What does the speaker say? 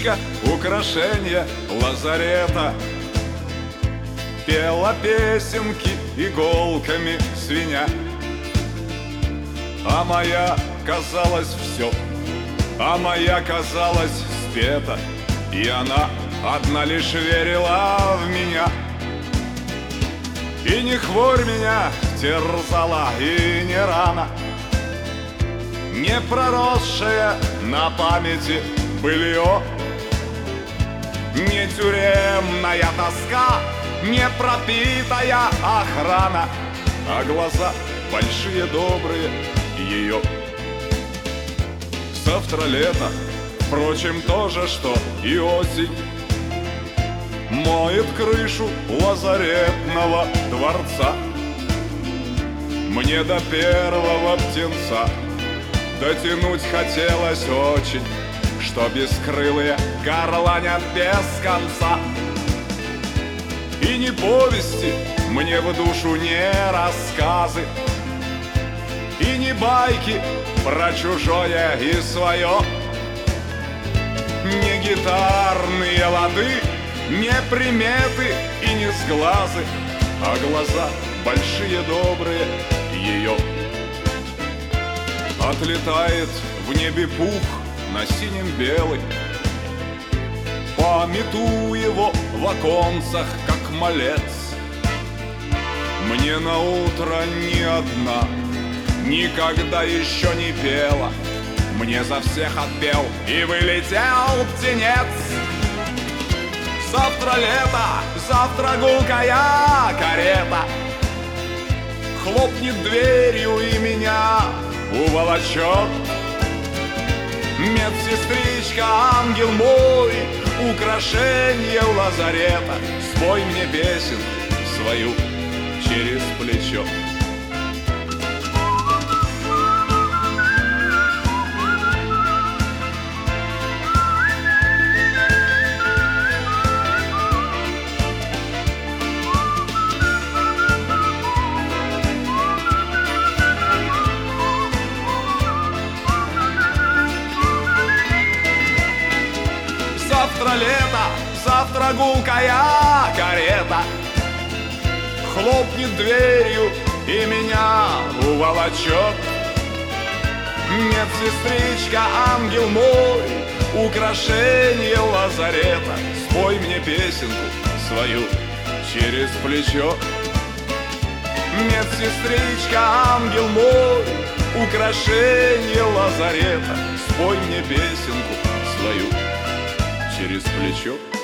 медсестричка, украшение лазарета, пела песенки иголками свиня. А моя казалось все, а моя казалась спета, и она одна лишь верила в меня. И не хворь меня терзала, и не рана, не проросшая на памяти былье, не тюремная тоска, не пропитая охрана, а глаза большие, добрые ее. Завтра лето, впрочем, тоже, что и осень, моет крышу лазаретного дворца. Мне до первого птенца дотянуть хотелось очень, что бескрылые горланят без конца. И не повести мне в душу, не рассказы, и не байки про чужое и свое, не гитарные лады, не приметы и не сглазы, а глаза большие, добрые ее. Отлетает в небе пух на синем белый, помету его в оконцах, как малец. Мне на утро ни одна никогда еще не пела, мне за всех отпел и вылетел птенец. Завтра лето, завтра гулкая карета хлопнет дверью и меня уволочет. Медсестричка, ангел мой, украшение лазарета, спой мне песенку свою через плечо. Завтра лето, завтра гулкая карета хлопнет дверью и меня уволочет. Медсестричка, ангел мой, украшение лазарета, спой мне песенку свою через плечо. Медсестричка, ангел мой, украшение лазарета, спой мне песенку свою через плечо.